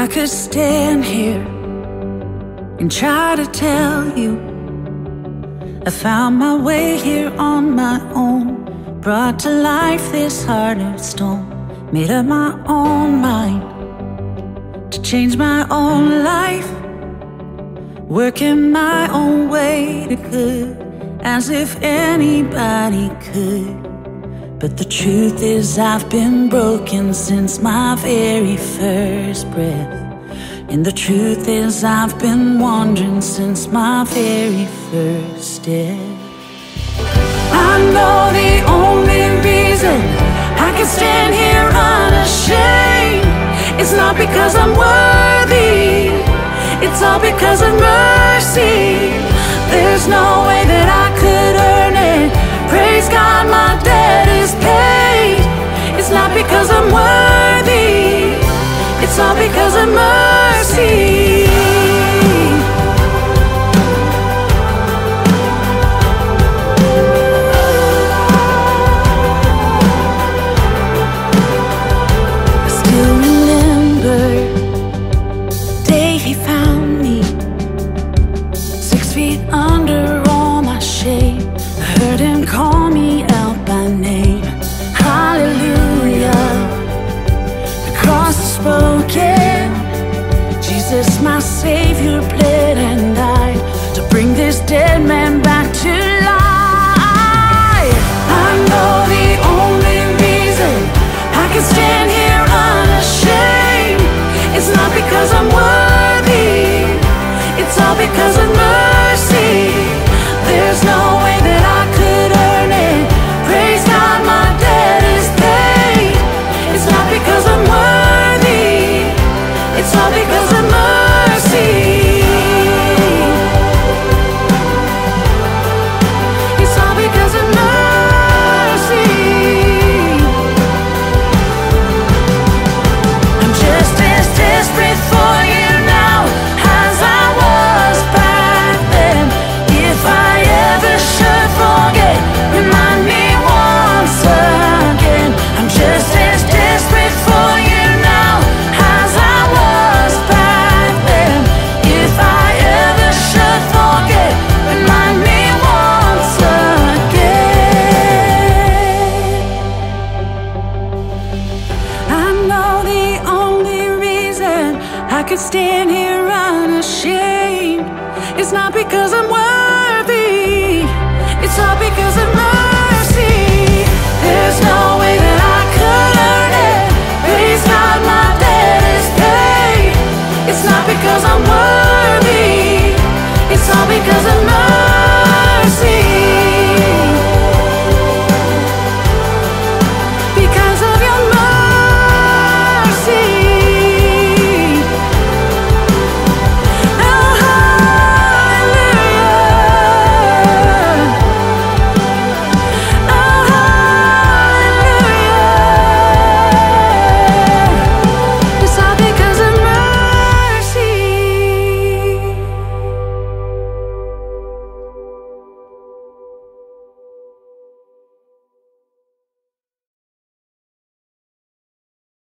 I could stand here and try to tell you I found my way here on my own, brought to life this heart of stone, made up my own mind to change my own life, working my own way to good, as if anybody could. But the truth is I've been broken since my very first breath. And the truth is I've been wandering since my very first step. I know the only reason I can stand here unashamed, it's not because I'm worthy, it's all because of mercy. There's no way that I could earn it. Praise God, my debt is paid. It's not because I'm worthy, it's all because of mercy. I still remember the day he found me, 6 feet under all my shame. I heard him call me out by name. Hallelujah. The cross is broken. Jesus, my Savior, bled and died to bring this dead man back to life. I know the only reason I can stand here unashamed, it's not because I'm worthy, it's all because of mercy. There's no way that I could earn it. Praise God, my debt is paid. It's not because I'm worthy, it's all because of mercy. It's all because of mercy. I'm just as desperate for you now as I was back then. If I ever should forget, remind me once again. I'm just as desperate for you now as I was back then. If I ever should forget, remind me once again. I know the only reason I could stand